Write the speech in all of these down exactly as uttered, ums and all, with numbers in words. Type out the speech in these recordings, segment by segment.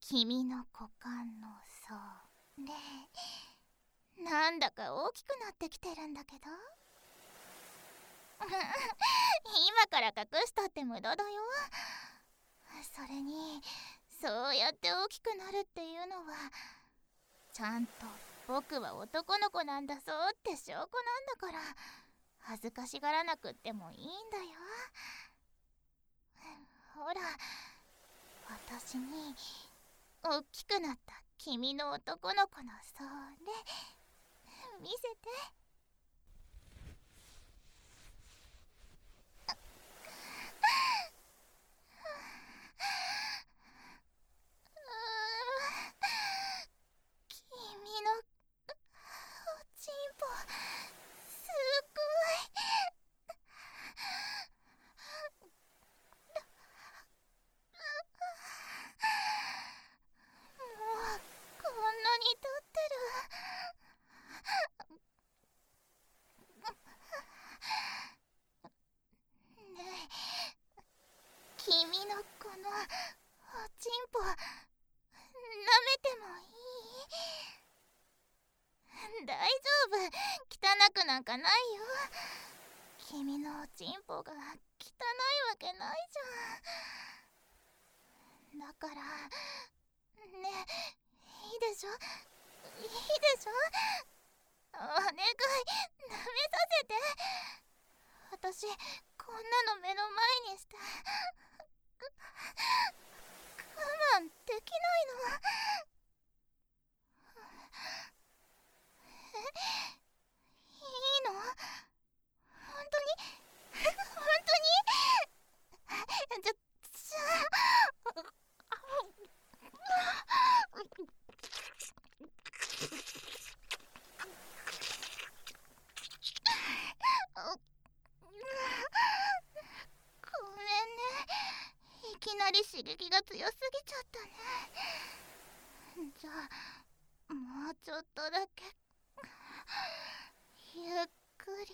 君の股間の層でなんだか大きくなってきてるんだけど今から隠したって無駄だよ。それにそうやって大きくなるっていうのはちゃんと僕は男の子なんだぞって証拠なんだから、恥ずかしがらなくってもいいんだよ。ほら、私に大きくなった君の男の子のそれ見せて。君のおちんぽすごい。もうこんなに経ってる。ねえ、君のこのおちんぽ舐めてもいい？大丈夫、汚くなんかないよ。君のおちんぽが汚いわけないじゃん。だからね、いいでしょ、いいでしょ、お願い、舐めさせて。私こんなの目の前にして我慢できないの。え、いいの？本当に？本当に？じゃ、じゃあごめんね、いきなり刺激が強すぎちゃったね。じゃあもうちょっとだけゆっくり。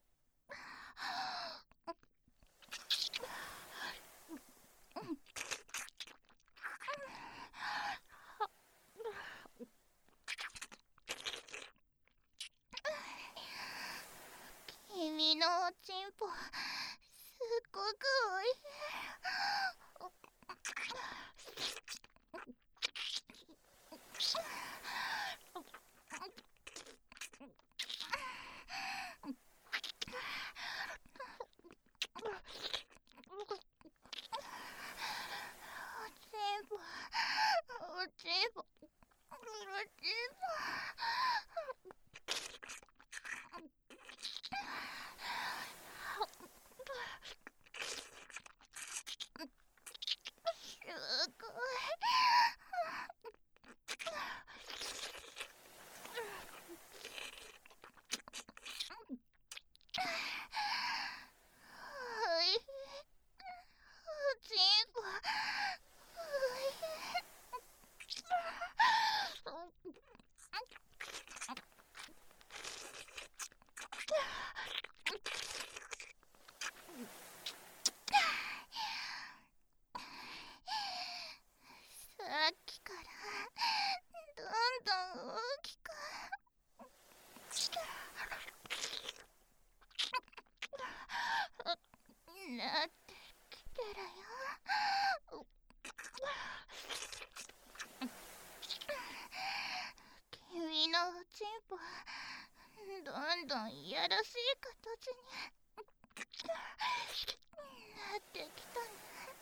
君のおちんぽすっごくおいしい。おちんぽ、おちんぽ、おちんぽ。すごい。おいしい。おちんぽおいしい。さっきからどんどん大きくなってきてるよ。君のおちんぽどんどんいやらしい形になってきたね。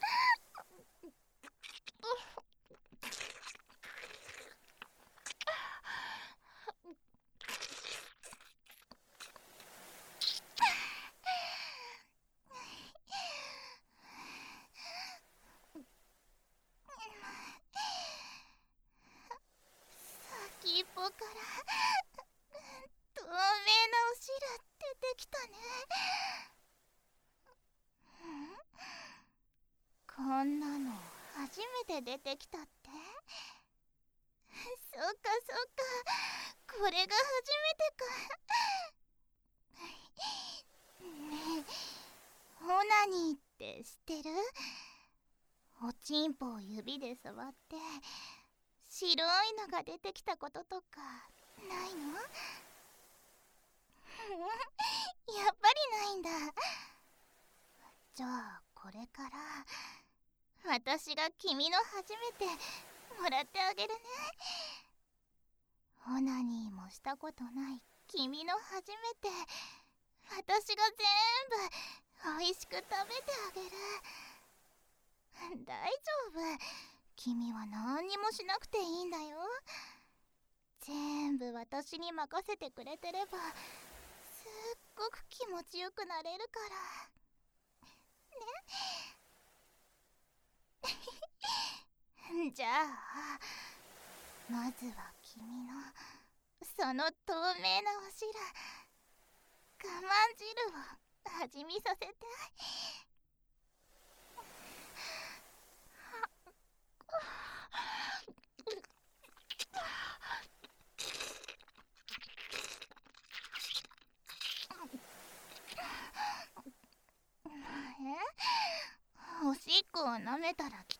先っぽから透明なお汁出てきたね。こんなの初めて出てきたって？そっかそっか、これが初めてか。ねえ、オナニーって知ってる？おちんぽを指で触って白いのが出てきたこととかないの？やっぱりないんだ。じゃあこれから私が君の初めてもらってあげるね。オナニーもしたことない君の初めて、私が全部おいしく食べてあげる。大丈夫、君は何にもしなくていいんだよ。全部私に任せてくれてればすっごく気持ちよくなれるからね。じゃあまずは君のその透明なお汁、我慢汁を味見させて。え？おしっこを舐めたら汚いって？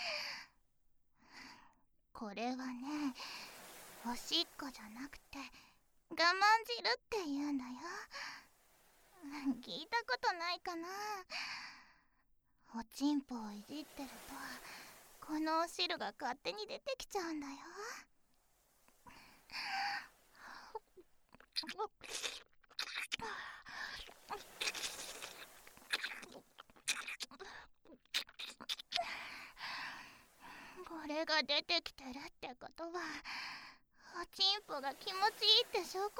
これはね、おしっこじゃなくて我慢汁って言うんだよ。聞いたことないかな。おちんぽをいじってるとこのお汁が勝手に出てきちゃうんだよ。これが出てきてるってことはおちんぽが気持ちいいって証拠なんだよ。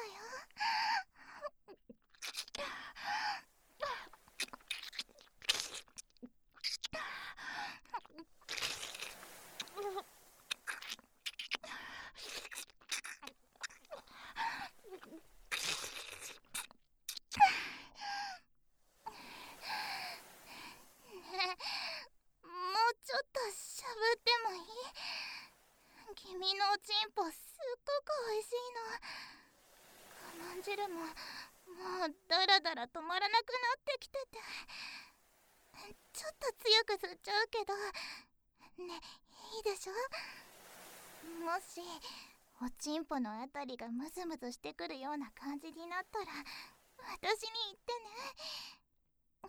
ちょっとしゃぶってもいい？君のおちんぽすっごくおいしいの。我慢汁ももうダラダラ止まらなくなってきてて、ちょっと強く吸っちゃうけどね、いいでしょ？もしおちんぽのあたりがムズムズしてくるような感じになったら私に言ってね。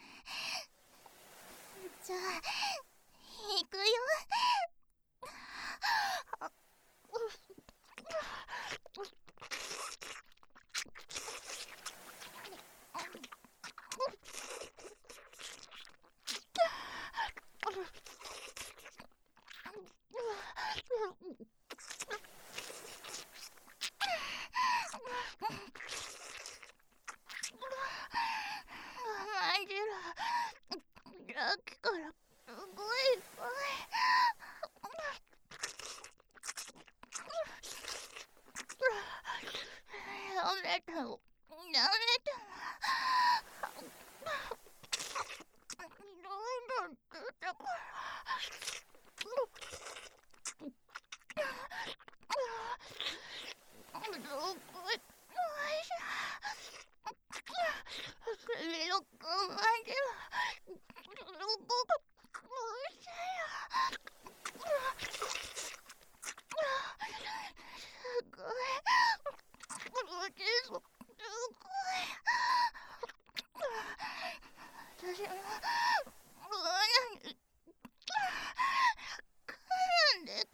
じゃあ行くよ。まんじゅらさっきからすごいいっぱい。やめてよ、やめてよ。どんどん出てくる。どこおいしい。君の我慢汁どこがおいしいよ。すごいおちんぽ、すごい。私もオナニー我慢できない。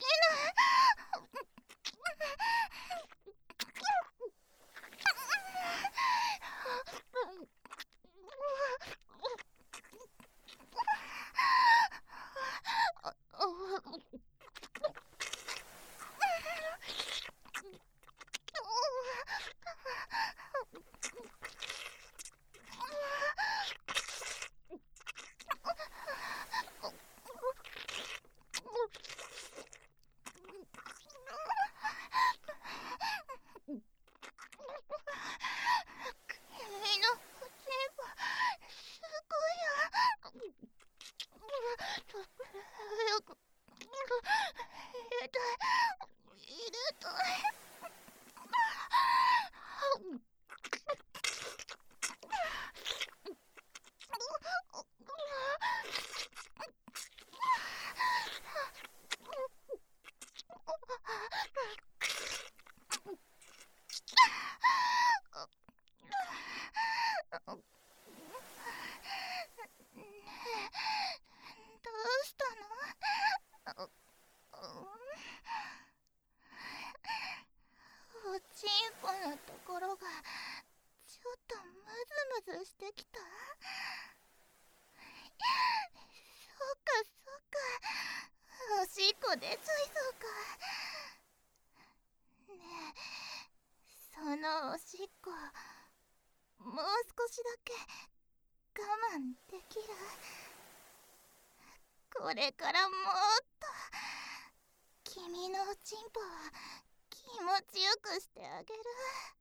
してきた。そうかそうか、おしっこ出ちゃいそうか。ねえ、そのおしっこもう少しだけ我慢できる？これからもっと君のおちんぽを気持ちよくしてあげる。